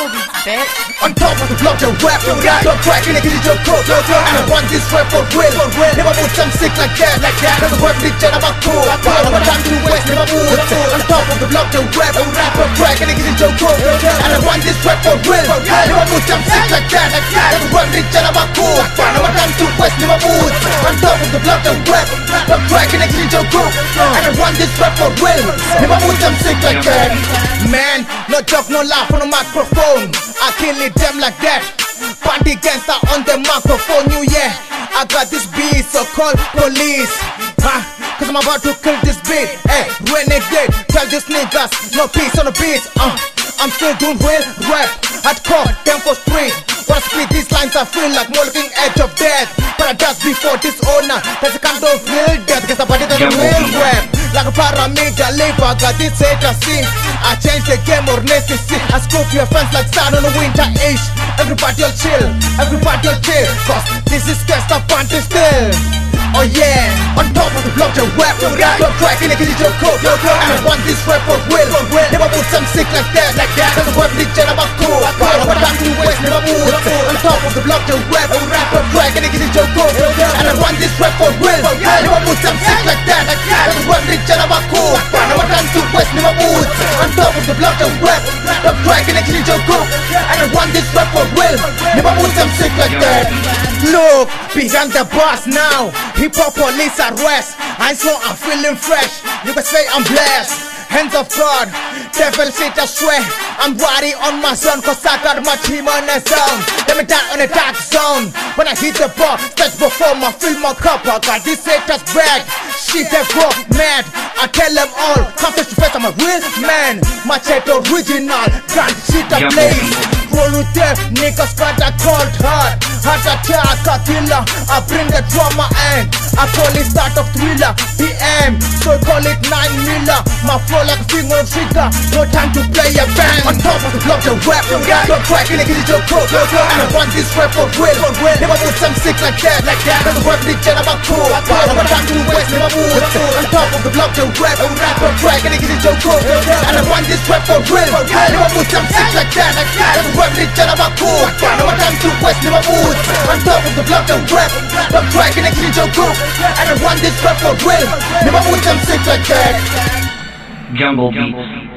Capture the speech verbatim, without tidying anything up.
Jungle Beats, bitch. On top of the block, the rap, the rap, the crack in the kitty joke, and I want this rap for real. Never put some sick like that, like that. Cause the rap rich and I'm a cool. But I'm down to west, never move. On top of the block, the rap, the rap, the crack in the kitty joke, and I want this rap for real. Never put some sick like that, like that. Cause the rap rich and I'm a cool. But I'm down to west, never move. On top of the block, the rap, the crack in the kitty joke, and I want this rap for real. Never put some sick like that. Man, no joke, no laugh on the microphone. I kill it them like that. Party gangster on the microphone, you yeah. I got this beat, so call police. Huh? Cause I'm about to kill this beat. Hey, renegade, tell these niggas, no peace on the beat. Uh, I'm still doing real rap, hardcore, tempo street. When I speak these lines, I feel like more looking edge of death. But I dust before this owner, there's a kind of real death. Guess about it, there's a real rap. Like a pyramid, I live, I got this hate, I see. I change the game or necessary. I scope your friends like sun on the winter age. Everybody all chill, everybody all chill. Cause this is just a party still. Oh yeah, on top of the block, the rap, the rap, the crack in the kitty joke, and I want this rap for real. Never put some sick like that, like that. Cause the rap rich and I'm a cool. But I'm down to west, never move. On top of the block, the rap, the rap, the crack in the kitty joke, and I want this rap for real. Never put some sick like that, like that. Cause the rap rich and I'm a cool. But I'm down to west, never move. On top of the block, the rap, the crack in the kitty joke, and I want this rap for real. Never put some sick like that. Look, behind the bars now. Hip hop police arrest. I know I'm feeling fresh. You can say I'm blessed. Hands of God, devil shit I swear. I'm riding on my son cause I got much him on the zone. Let me die on a dark zone. When I hit the bar, stage before my fill my cup. I got this haters back. Shit they broke mad. I tell them all, come face to face, I'm a real man. My chat original, gun shit I blaze. Roll with them, niggas got a cold heart. Heart attack, a killer. I bring the drama and I call it start of thriller. P M, so I call it nine miller. My flow like a finger on trigger. No time to play a band. On top of the block, the rap, the rap, the crack in the kitty joke, and I want this rap for real. Never put some sick like that, like that. Cause the rap rich and I'm a cool. But I'm down to west, never move. On top of the block, the rap, the rap, the crack in the kitty joke, and I want this rap for real. Never put some sick like that, like that. Cause the rap rich and I'm a cool. But I'm down to west, never move. On top of the block, the rap, the crack in the kitty joke, and I want this rap for real. Never put some sick like that. Jungle Beats.